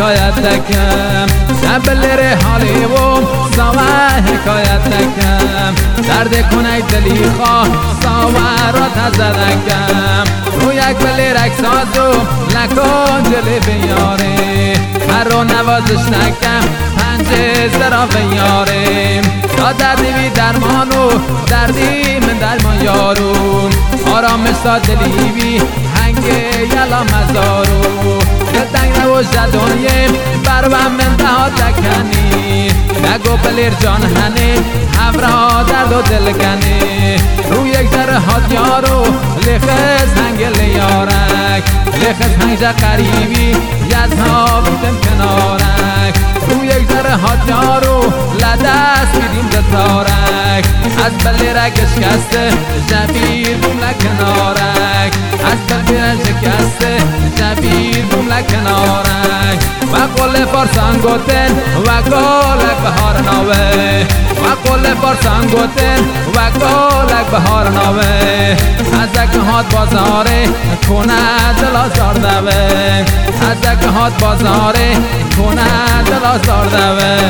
حکایت دکم شبلر حالی و سوا حکایت دکم درد کنای دلی خواه سوا را تزدکم رو یک بلرک سازو لکن دل بیاره هر رو نوازش نکم پنجه زرا بیاره تا دردی بی درمانو دردی من درمان یارو آرامش تا دلی بی هنگه یلا مزارو دنگ نوش دنیم بروم من دهات دکنی نگو بلیر جان هنی همراه درد و دلگنی رو یک ذره هات یارو لخز هنگ لیارک لخز هنگ قریبی یزها بیتم کنارک رو یک ذره هات یارو لدست بیدیم دتارک از بلیرک شکسته جبیر بوم لکنارک از بلیرک شکسته جبیر بوم لکنارک و قول فارسان گوتن و گولک بهار ناوه و قول فارسان گوتن و گولک بهار ناوه از هات بازاره کنه دل آزار دوه از هات بازاره کنه دل آزار دوه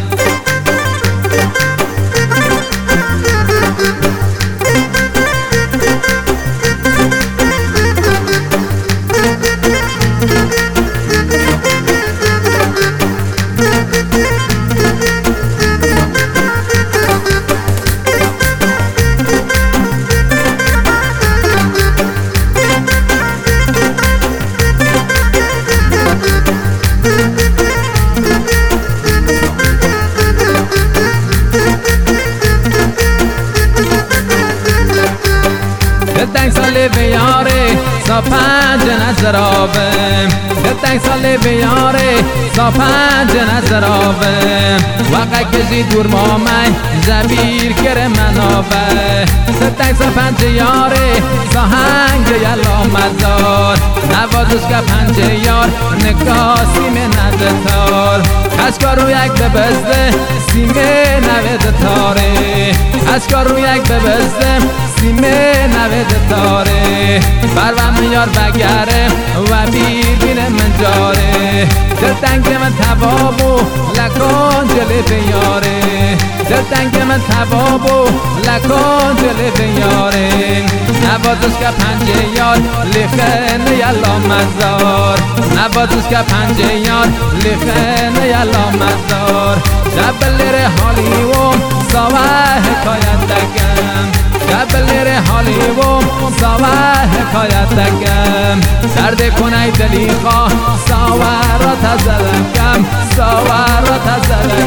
دلتنگ سالی بیاره سا پنج نظرابه دلتنگ سالی بیاره سا پنج نظرابه وقت کشی دور مامی زبیر کره منابه دلتنگ سا پنج یاره سا هنگ یلا مزار نوازش که پنج یار نگاه سیمه ندتار اشکار رو یک ببزده سیمه نوید تاره اشکار رو یک ببزده سیمه نوید تاره بروم یار بگره و بیر بینه من جاره دلتنگ من تبابو لکن جل بیاره دلتنگ من تبابو لکن جل بیاره نوازش که پنجه یار لخن یلا مزار نوازش که پنجه یار لخن یلا مزار شبلر حالی و سوا حکایت دکم شبلر حالی و سوا حکایت دکم درد کنای دلی خواه سوا را تزدکم سوا را تزدکم